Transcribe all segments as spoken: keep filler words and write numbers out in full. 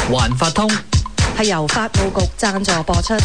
環發通係由法務局贊助播出。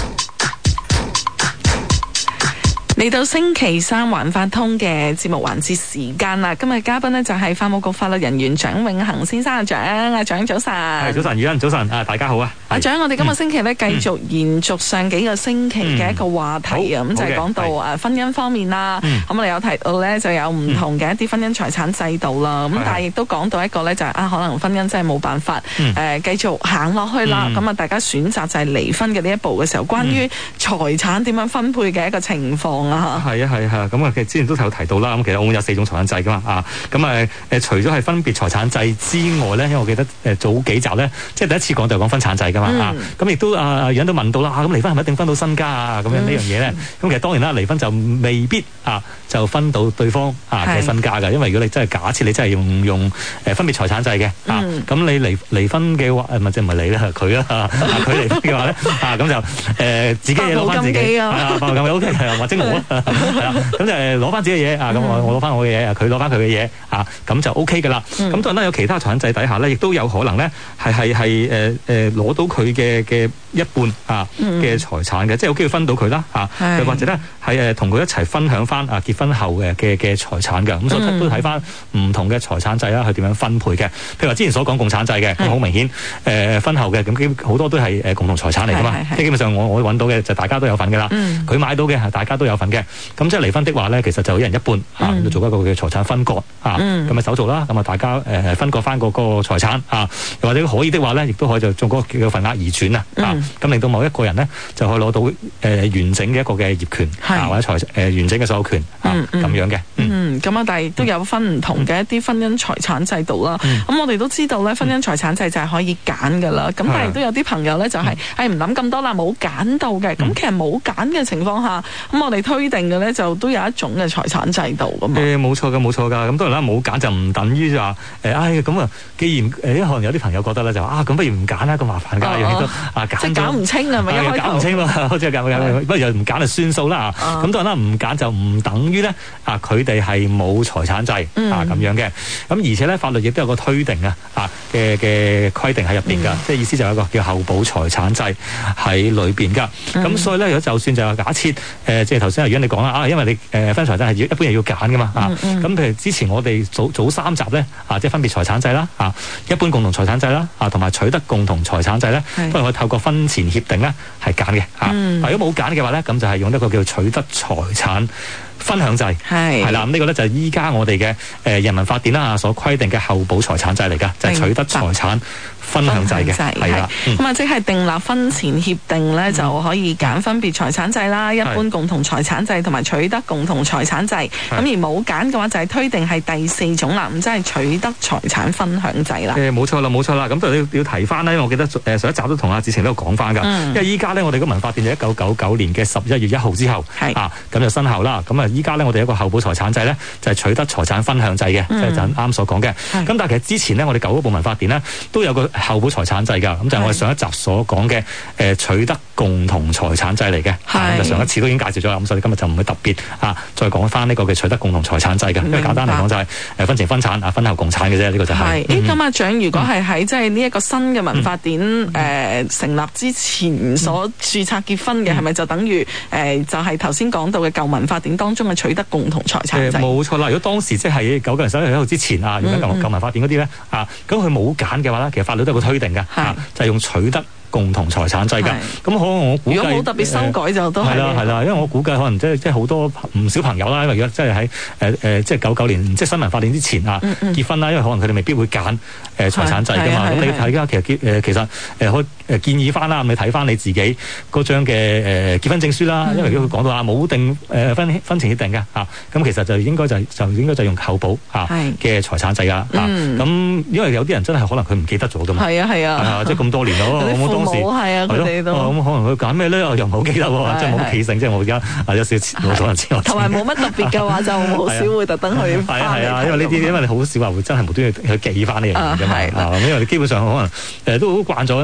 嚟到星期三環法通嘅節目環節時間啦，今日嘉賓呢就係法務局法律人員蔣永恒先生。阿蔣，阿蔣早晨。 係早晨，宇欣早晨，啊大家好啊。 阿蔣，我哋今個星期咧繼續延續上幾個星期嘅一個話題啊，咁、嗯、就係講到誒婚姻方面啦。咁、嗯、我哋有提到咧就有唔同嘅一啲婚姻財產制度啦。咁、嗯、但係亦都講到一個咧就係啊可能婚姻真係冇辦法誒繼、嗯呃、續行落去啦。咁、嗯、啊大家選擇就係離婚嘅呢一步嘅時候，關於財產點樣分配嘅一個情況。係啊係啊，咁啊其實之前都有提到啦。咁其實澳門有四種財產制噶嘛啊，咁誒誒除咗係分別財產制之外咧，因為我記得誒早幾集咧，即係第一次講就講分產制噶嘛、嗯、啊，咁亦都啊有人都問到啦，咁、啊、離婚係咪一定分到身家啊？咁樣、嗯、呢樣嘢咧，咁其實當然啦，離婚就未必啊就分到對方啊嘅身家㗎，因為如果你真係假設你真係用用誒分別財產制嘅啊，咁、嗯、你離離婚嘅話誒咪即係唔係你啦，佢啦佢離婚嘅話咧啊咁就誒、呃、自己嘢攞翻自己啊，發咁 O K 係啊，或者我啦。係啦，咁就誒攞翻自己嘅嘢啊，咁我我攞翻我嘅嘢，佢攞翻佢嘅嘢啊，咁就 O K 噶啦。咁當然啦，有其他財產制底下咧，亦都有可能咧，係係係誒誒攞到佢嘅嘅一半啊嘅財產嘅，即係有機會分到佢啦啊，又或者咧係誒同佢一齊分享翻啊結婚後嘅嘅嘅財產嘅。咁所以都睇翻唔同嘅財產制啦，去點樣分配嘅。譬如話之前所講共產制嘅，咁好明顯誒婚後嘅，咁基好多都係誒共同財產嚟噶嘛。即係基本上我我揾到嘅就大家都有份噶啦，佢買到嘅係大家都有份嘅。咁即係離婚的話咧，其實就一人一半嚇，咁、嗯、做一個嘅財產分割嚇，咁、嗯、嘅手續啦。咁啊，大家誒分割翻個個財產啊，又或者可以的話咧，亦都可以就做嗰個叫份額移轉啊，咁、嗯、令到某一個人咧就可以攞到誒、呃、完整嘅一個嘅業權啊，或者財誒、呃、完整嘅所有權啊咁、嗯、樣嘅。 嗯，咁、嗯、啊，但係都有分唔同嘅一啲婚姻財產制度啦。咁、嗯嗯、我哋都知道咧，婚姻財產制就係可以揀噶啦。咁、嗯、但係都有啲朋友咧就係誒唔諗咁多啦，冇揀到嘅。咁、嗯、其實冇揀嘅情況下，咁我哋推定嘅咧就都有一種嘅財產制度噶嘛。 誒冇錯㗎，冇錯㗎。咁當然啦，冇揀就唔等於就話誒，唉咁啊，既然誒可能有啲朋友覺得咧就啊，咁不如唔揀啦，咁麻煩㗎，樣嘢都啊揀。即係搞唔清係咪？一開頭搞唔清咯，好似搞搞，不如唔揀就算數啦。咁當然啦，唔揀就唔等於咧啊，佢哋係冇財產制啊咁樣嘅。咁而且咧，法律亦都有個推定啊啊嘅嘅規定喺入邊㗎，即係意思就有一個叫後補財產制喺裏邊㗎。咁所以咧，如果就算就係假設誒，即係頭先阿如果你講啦啊，因為你誒分財產係要一般係要揀㗎嘛啊。咁譬如之前我哋早早三集咧啊，即係分別財產制啦啊，一般共同財產制啦啊，同埋取得共同財產制咧，都係我透過婚前協定咧係揀嘅嚇。嗯、如果冇揀嘅話咧，咁就係用一個叫取得財產分享制係係啦。咁呢個咧就係依家我哋嘅誒人民法典啦所規定嘅後補財產制嚟㗎，就係、是、取得財產分享制嘅係啦。咁啊，即係訂立婚前協定咧、嗯，就可以揀分別財產制啦、一般共同財產制同埋取得共同財產制。咁而冇揀嘅話，就係推定係第四種啦，咁即係取得財產分享制啦。誒冇錯啦，冇錯啦。咁都要要提翻咧，因為我記得誒上一集都同阿志晴都有講翻㗎。因為依家咧，我哋個民法典就一九九九年嘅十一月一號之後啊，咁就生效啦。咁啊，依家咧我哋有一個後補財產制咧，就係取得財產分享制嘅，即係就啱所講嘅。咁但係其實之前咧，我哋舊嗰部民法典咧都有個後補財產制㗎，咁就係我哋上一集所講嘅誒取得共同財產制嚟嘅。係。就上一次都已經介紹咗啦，咁所以今日就唔會特別啊再講翻呢個嘅取得共同財產制嘅，因為簡單嚟講就係誒婚前分產啊，婚後共產嘅啫，呢個就係。係。誒咁阿蔣，如果係喺即係呢一個新嘅民法典誒成立之前所註冊結婚嘅，係咪就等於誒就係頭先講到嘅舊民法典當中嘅取得共同財產制？冇錯啦，如果當時即係九九年十一月一號之前啊，如果舊舊民法典嗰啲咧啊，咁佢冇揀嘅話咧，其實法律都有個推定嘅，啊，就係用取得共同財產制㗎，咁可能我估計如果冇特別修改就都係啦，係啦，因為我估計可能即係即係好多唔少朋友啦，因為如果即係喺誒誒即係九九年即係新民法典之前啊結婚啦，因為可能佢哋未必會揀誒財產制㗎嘛，咁你睇而家其實結誒其實誒可誒建議翻啦，咁你睇翻你自己嗰張嘅誒結婚證書啦，因為如果佢講到啊冇定誒婚婚前協定嘅啊，咁其實就應該就就應該就用後補啊嘅財產制㗎啊，咁因為有啲人真係可能佢唔記得咗㗎嘛，係啊係啊，即係咁多年咯，我冇係啊，佢哋都咁可能佢揀咩咧？我又唔係好記得喎，即係冇乜記性，即係我而家啊有少少冇所人知我。同埋冇乜特別嘅話，就好少會特登去。係啊係啊，因為呢啲因為你好少話會真係無端端去記翻呢樣嘢㗎嘛。咁因為你基本上可能誒都好慣咗，因為譬如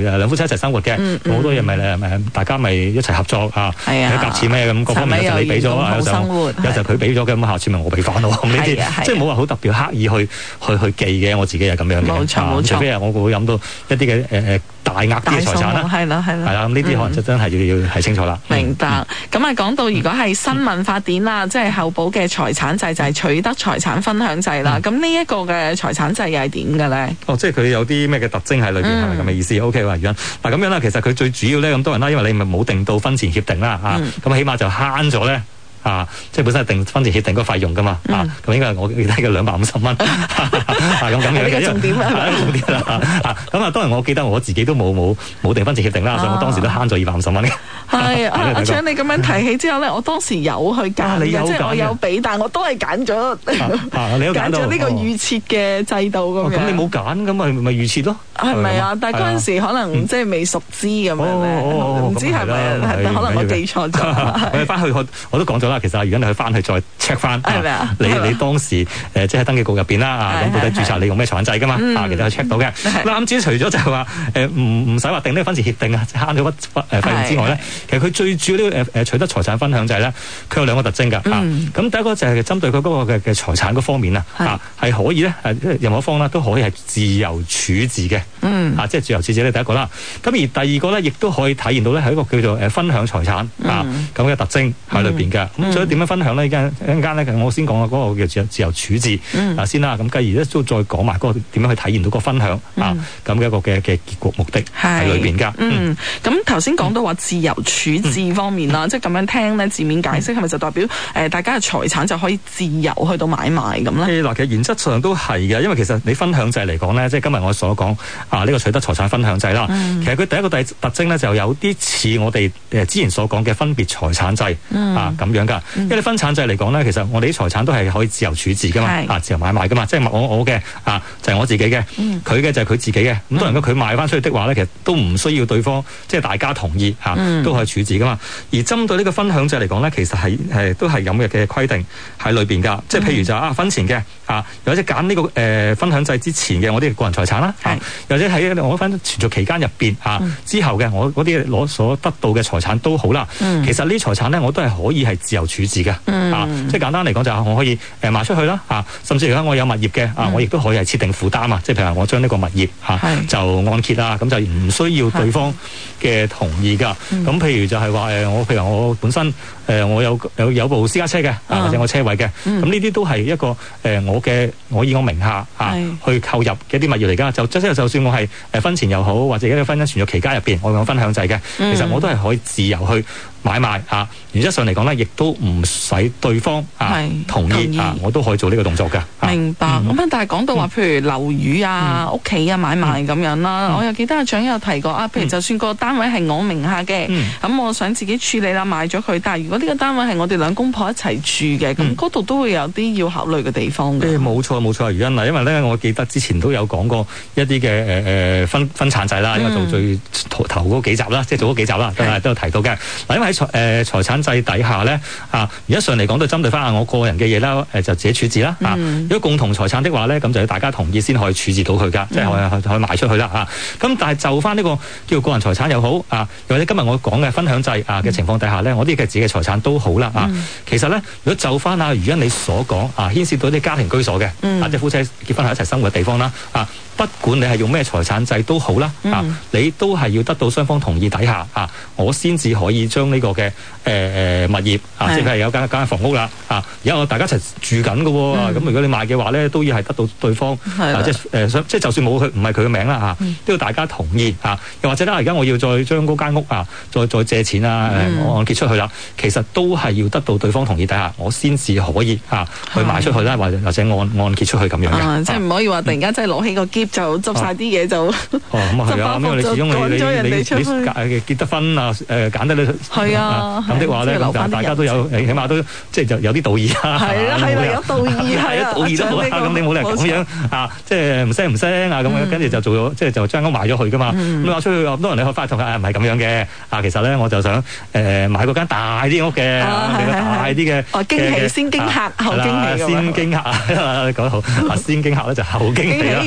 誒兩夫妻一齊生活嘅，好、嗯嗯、多嘢咪誒大家咪一齊合作啊，夾錢咩咁各方面有時你俾咗，有時有時佢俾咗嘅，咁下次咪我俾翻咯。咁呢啲即係冇話好特別刻意去去去記嘅，我自己係咁樣嘅。 冇錯冇錯， 除非係我會飲到一啲嘅誒誒大額啲嘅財產啦，係啦係啦，係啦，咁呢啲可能就真係要要睇清楚啦。 明白。咁啊講到如果係新民法典啦，即係後補嘅財產制就係取得財產分享制啦。咁呢一個嘅財產制又係點嘅咧？哦，即係佢有啲咩嘅特徵喺裏邊，係咪咁嘅意思 ？O K 喎，袁嗱咁樣啦，其實佢最主要咧咁多人啦，因為你咪冇定到婚前協定啦，啊，咁起碼就慳咗咧。啊，即係本身係定婚前協定嗰個費用噶嘛，嗯、啊，咁應該係我記得嘅兩百五十蚊，咁咁樣嘅，重點啦，重點啦，啊，咁啊，當然我記得我自己都冇冇冇定婚前協定啦，啊、所以我當時都慳咗二百五十蚊嘅。係啊，阿昌你咁樣提起之後咧，我當時有去揀嘅，即係我有俾，但係我都係揀咗，你揀咗呢個預設嘅制度咁樣。咁、哦、你冇揀，咁咪咪預設咯？係咪啊？但係嗰陣時可能即係未熟知咁樣咧，唔知係咪？可能我記錯咗。我翻去我我都講咗啦。其實如果你去翻去再 check 翻，你你當時誒即係登記局入邊啦，咁到底註冊你用咩財產制噶嘛？啊，其實係 check 到嘅。啱先除咗就係話誒唔唔使話定呢個婚前協定啊，慳咗筆誒費用之外咧，其實佢最主要呢個誒取得財產分享制咧，佢有兩個特徵㗎。咁第一個就係針對佢嗰個嘅嘅財產嗰方面啊，啊係可以咧誒任何一方啦都可以係自由處置嘅。啊，即係自由處置咧第一個啦。咁而第二個咧，亦都可以體現到咧係一個叫做誒分享財產啊咁嘅特徵喺裏邊嘅。咁所以點樣分享咧？依家一陣間咧，我先講下嗰個叫自由自由處置啊先啦。咁繼而咧都再講埋嗰個點樣去體現到個分享啊咁嘅一個嘅嘅結局目的喺裏邊㗎。嗯，咁頭先講到話自由處置方面啦，即係咁樣聽咧字面解釋係咪就代表誒大家嘅財產就可以自由去到買賣咁咧？嗱，其實原則上都係嘅，因為其實你分享制嚟講咧，即係今日我所講啊呢個取得財產分享制啦。其實佢第一個特特徵咧就有啲似我哋誒之前所講嘅分別財產制啊咁樣㗎。因為分產制嚟講咧，其實我哋啲財產都係可以自由處置噶嘛，啊自由買賣噶嘛，即係我我嘅啊就係我自己嘅，佢嘅就係佢自己嘅。咁當然佢賣翻出去的話咧，其實都唔需要對方即係大家同意嚇，都可以處置噶嘛。而針對呢個分享制嚟講咧，其實係係都係有嘅嘅規定喺裏邊㗎。即係譬如就啊婚前嘅啊，或者揀呢個誒分享制之前嘅我啲個人財產啦，或者喺我分存續期間入邊啊之後嘅我嗰啲攞所得到嘅財產都好啦。其實呢啲財產咧我都係可以係自由處置嘅。嗯、啊，即係簡單嚟講就係我可以誒賣出去啦，啊，甚至如果我有物業嘅，啊，嗯、我亦都可以係設定負擔啊，即係譬如話我將呢個物業嚇、啊、就按揭啦，咁就唔需要對方嘅同意㗎。咁、嗯、譬如就係話誒，我譬如我本身誒、呃、我有有有部私家車嘅，啊或者我車位嘅，咁呢啲都係一個誒、呃、我嘅我以我名下啊去購入嘅一啲物業嚟㗎。就即係就算我係誒婚前又好，或者一個婚姻存續期間入邊，我用分享制嘅，其實我都係可以自由去買賣啊。原則上嚟講咧，亦都唔使對方啊同意啊，我都可以做呢個動作㗎。明白。咁啊，但係講到話，譬如樓宇啊、屋企啊買賣咁樣啦，我又記得阿長有提過啊。譬如就算個單位係我名下嘅，咁我想自己處理啦，賣咗佢。但係如果呢個單位係我哋兩公婆一齊住嘅，咁嗰度都會有啲要考慮嘅地方嘅。冇錯冇錯，原因啊，因為咧，我記得之前都有講過一啲嘅誒誒分分產制啦，因為做最頭頭嗰幾集啦，即係做嗰幾集啦，都係都有提到嘅。嗱，因為喺財誒財產制底下咧，啊，而家上嚟講都針對翻我個人嘅嘢啦，誒就自己處置啦。啊，如果共同財產的話咧，咁就要大家同意先可以處置到佢噶，即係可以可以賣出去啦。啊，咁但係就翻呢個叫個人財產又好，啊，又或者今日我講嘅分享制啊嘅情況底下咧，我啲嘅自己嘅財產都好啦。啊，其實咧，如果就翻啊，如果你所講啊，牽涉到啲家庭居所嘅，啊，即係夫妻結婚喺一齊生活嘅地方啦，啊。不管你係用咩財產制都好啦，嗯、啊，你都係要得到雙方同意底下，啊，我先至可以將呢個嘅誒誒物業，啊，即係有間間房屋啦，啊，而家我大家一齊住緊嘅喎，咁、嗯、如果你賣嘅話咧，都要係得到對方，啊、即係誒、呃，即係就算冇佢唔係佢嘅名啦，嚇、啊，都要大家同意，啊，又或者咧，而家我要再將嗰間屋啊，再再借錢啊，按、嗯、揭出去啦，其實都係要得到對方同意底下，我先至可以啊去賣出去啦，或者或者按按揭出去咁樣嘅、啊，即係唔可以話突然間真係攞起個喼就執晒啲嘢就哦咁啊係啊，因為你始終你你你你結得婚啊誒揀得你係啊咁的話咧，咁大家都有起碼都即係就有啲道義啊，係啦係啦有道義係啊，道義都好啦，咁你冇理由咁樣啊，即係唔聲唔聲啊咁樣，跟住就做咗即係就將屋賣咗去噶嘛。咁你話出去咁多人你可以翻去同佢唔係咁樣嘅啊，其實咧我就想誒買嗰間大啲屋嘅，大啲嘅哦驚喜先驚嚇後驚喜先驚嚇講得好啊，先驚嚇咧就後驚喜啦。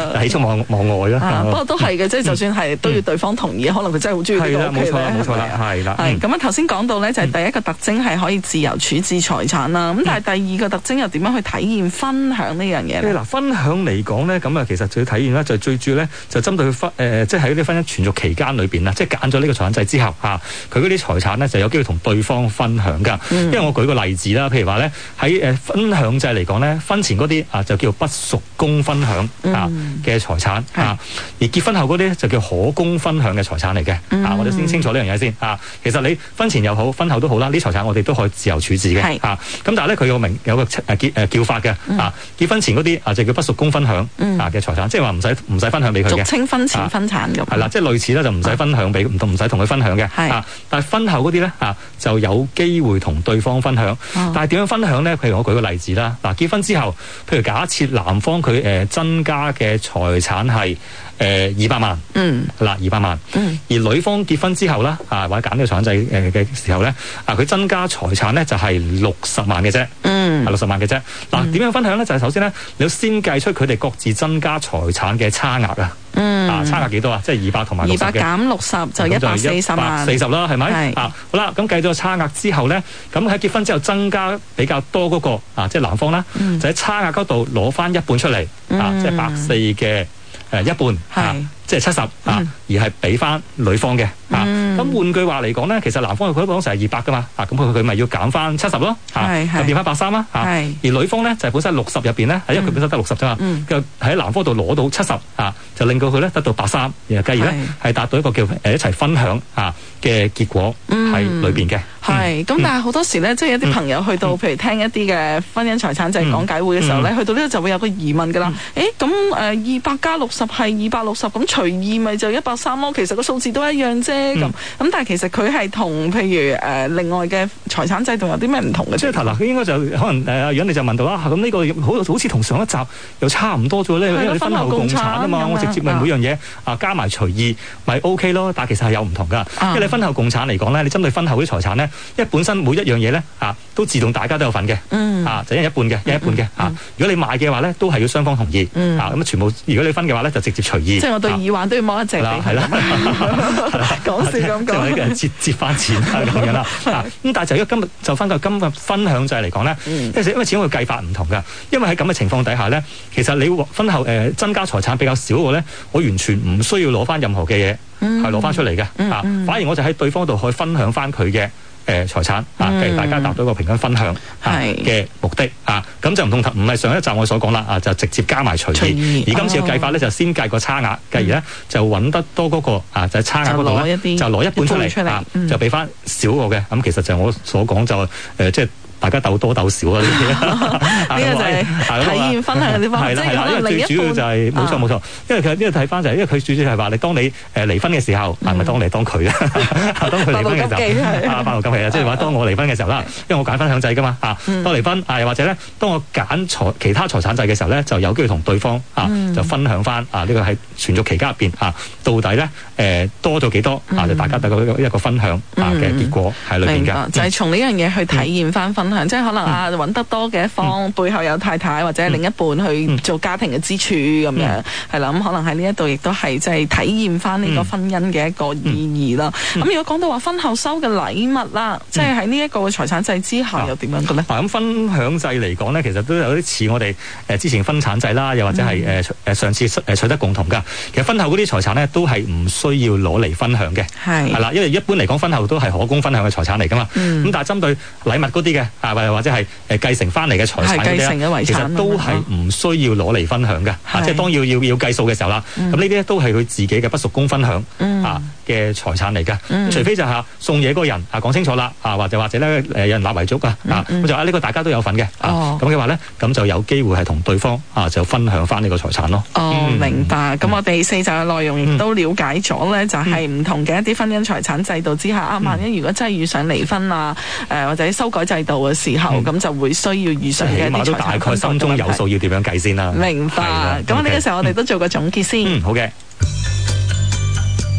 喜出望望外啦。 不過都係嘅，即係就算係都要對方同意，可能佢真係好中意呢個屋企咧。係啦，冇錯啦，冇錯啦，係啦。係咁啊，頭先講到咧，就係第一個特徵係可以自由處置財產啦。咁但係第二個特徵又點樣去體驗分享呢樣嘢咧？嗱， 分享嚟講咧，咁啊，其實最體驗咧就最主要咧就針對婚誒，即係喺啲婚姻存續期間裏邊啊，即係揀咗呢個財產制之後嚇，佢嗰啲財產咧就有機會同對方分享㗎。嗯、因為我舉個例子啦，譬如話咧喺誒分享制嚟講咧，婚前嗰啲啊就叫不屬公分享啊嘅財產、嗯、啊，而結婚後嗰啲就叫可公分享嘅財產嚟嘅、嗯、啊。我哋先清楚呢樣嘢先啊。其實你婚前又好，婚後都好啦，呢啲財產我哋都可以自由處置嘅是啊。咁但係咧佢有名有個誒結誒叫法嘅啊。結婚前嗰啲啊就叫不屬公分享啊嘅財產，嗯、即係話唔使唔使分享俾佢嘅， 俗稱婚前分產咁。 係啦、啊，即係類似啦，就唔使分享俾唔唔使同佢分享嘅。係啊，但係婚後嗰啲咧啊就有機會同對方分享。哦、但係點樣分享咧？譬如我舉個例子啦，嗱，結婚之後，譬如假設男方佢誒增加嘅財產係誒二百萬，嗯，嗱二百萬，嗯，而女方結婚之後啦，啊或者揀呢個財產制誒嘅時候咧，啊佢增加財產咧就係六十萬嘅啫，嗯，係六十萬嘅啫。嗱，點樣分享咧？就係首先咧，你要先計出佢哋各自增加財產嘅差額啊。嗯，啊，差額幾多啊？即係二百同埋六十嘅。二百減六十就一百四十萬。四十啦，係咪？係。啊，好啦，咁計咗差額之後咧，咁喺結婚之後增加比較多嗰個啊，即係男方啦，就喺差額嗰度攞翻一半出嚟，啊，即係百四嘅誒一半，啊，即係七十啊，而係俾翻女方嘅。啊，咁換句話嚟講咧，其實男方佢嗰陣時係二百噶嘛，啊，咁佢佢咪要減翻七十咯，嚇，就變翻百三啦，嚇。而女方咧就係本身六十入邊咧，係因為佢本身得六十啫嘛，就喺男方度攞到七十，啊，就令到佢咧得到百三，然後繼而咧係達到一個叫誒一齊分享啊嘅結果喺裏邊嘅。 係，咁但係好多時咧，即係一啲朋友去到，譬如聽一啲嘅婚姻財產制講解會嘅時候咧，去到呢度就會有個疑問㗎啦。誒，咁誒二百加六十係二百六十，咁除二咪就一百三咯。其實個數字都一樣啫。咁咁、嗯，但係其實佢係同譬如誒、呃、另外嘅財產制度有啲咩唔同嘅？即係嗱，佢應該就可能誒，如果你就問到啦，咁呢個好好似同上一集又差唔多啫咧，因為你婚後共產啊嘛，我直接咪每樣嘢啊加埋除二咪 O K 咯。但係其實係有唔同㗎，因為你婚後共產嚟講咧，你針對婚後嗰啲財產咧，因為本身每一樣嘢咧啊都自動大家都有份嘅，嗯、啊就一人一半嘅，一人一半嘅、嗯、啊。如果你買嘅話咧，都係要雙方同意、嗯、啊。咁全部如果你分嘅話咧，就直接除二。即係我對耳環都要摸一隻。係啦，係啦。講笑咁講， 即係話啲折折翻錢啊咁樣啦。咁但係就如果今日就翻個今日分享制嚟講咧，因為因為始終佢計法唔同㗎。因為喺咁嘅情況底下咧，其實你婚後誒增加財產比較少嘅咧，我完全唔需要攞翻任何嘅嘢係攞翻出嚟嘅啊。反而我就喺對方度可以分享翻佢嘅誒財產啊，繼而大家達到一個平均分享嘅目的啊。咁就唔同唔係上一集我所講啦啊，就直接加埋除二。而今次嘅計法咧就先計個差額，繼而咧就揾得多嗰個啊，就係差額嗰度咧就攞一半出嚟啊，就俾翻少個嘅。咁其實就係我所講就誒即係。大家鬥多鬥少啊！呢啲呢個就係體驗分享嘅地方。係啦係啦，因為最主要就係冇錯冇錯。因為其實呢個睇翻就係因為佢主要係話你當你誒離婚嘅時候，係咪當你當佢啊？當佢離婚嘅時候啊，百無禁忌啊！即係話當我離婚嘅時候啦，因為我揀分享制㗎嘛啊，當離婚啊，又或者咧，當我揀財其他財產制嘅時候咧，就有機會同對方啊就分享翻啊呢個喺存續期間入邊啊，到底咧誒多咗幾多啊？就大家得個一個分享啊嘅結果喺裏邊嘅。 就係從呢樣嘢去體驗翻分。即係可能啊揾得多嘅一方、嗯、背後有太太或者另一半去做家庭嘅支柱咁樣係啦，咁、嗯、可能喺呢一度亦都係即係體驗翻呢個婚姻嘅一個意義啦。咁、嗯嗯、如果講到話婚後收嘅禮物啦，即係喺呢一個財產制之下又點樣嘅咧？ 咁分享制嚟講咧，其實都有啲似我哋誒之前分產制啦，又或者係誒誒上次誒取得共同㗎。其實婚後嗰啲財產咧都係唔需要攞嚟分享嘅，係係啦，因為一般嚟講婚後都係可供分享嘅財產嚟㗎嘛。咁、嗯、但係針對禮物嗰啲嘅。啊，或或者係誒繼承翻嚟嘅財產嗰啲，其實都係唔需要攞嚟分享嘅。啊，即係當要要要計數嘅時候啦，咁呢啲咧都係佢自己嘅不屬公分享啊嘅財產嚟嘅。除非就係送嘢嗰個人啊講清楚啦，啊或者或者咧誒有人立遺囑啊，啊咁就啊呢個大家都有份嘅。哦，咁嘅話咧，咁就有機會係同對方啊就分享翻呢個財產咯。 哦，明白。咁我哋四集嘅內容亦都了解咗咧，就係唔同嘅一啲婚姻財產制度之下啊，萬一如果真係遇上離婚啊，誒或者修改制度嘅時候，咁就會需要遇上嘅一啲財產分配。起碼都大概心中有數，要點樣計先啦。明白。咁呢個時候我哋都做個總結先。嗯，好嘅。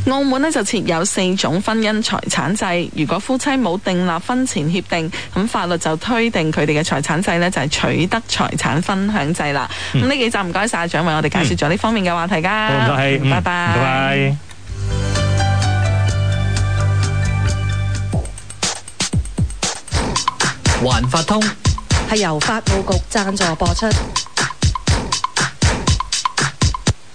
澳門呢就設有四種婚姻財產制，如果夫妻冇訂立婚前協定，咁法律就推定佢哋嘅財產制呢就係取得財產分享制啦。咁呢、嗯、幾集唔該晒阿蔣為我哋介紹咗呢方面嘅話題㗎。 唔該、嗯， 拜拜。 拜拜。 環法通係由法務局贊助播出。